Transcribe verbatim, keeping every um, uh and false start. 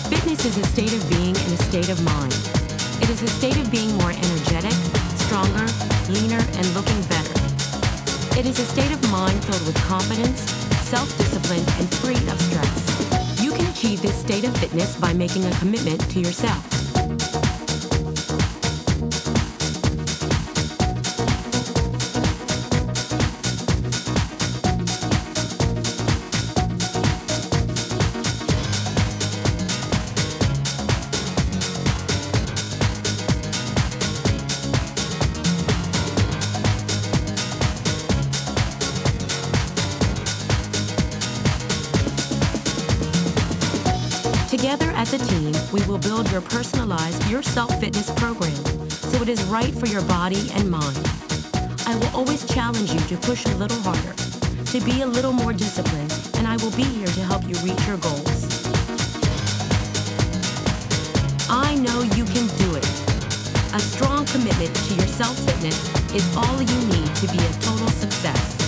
Fitness is a state of being and a state of mind. It is a state of being more energetic, stronger, leaner, and looking better. It is a state of mind filled with confidence, self-discipline, and free of stress. You can achieve this state of fitness by making a commitment to yourself. Together as a team, we will build your personalized Your Self Fitness program so it is right for your body and mind. I will always challenge you to push a little harder, to be a little more disciplined, and I will be here to help you reach your goals. I know you can do it. A strong commitment to your self-fitness is all you need to be a total success.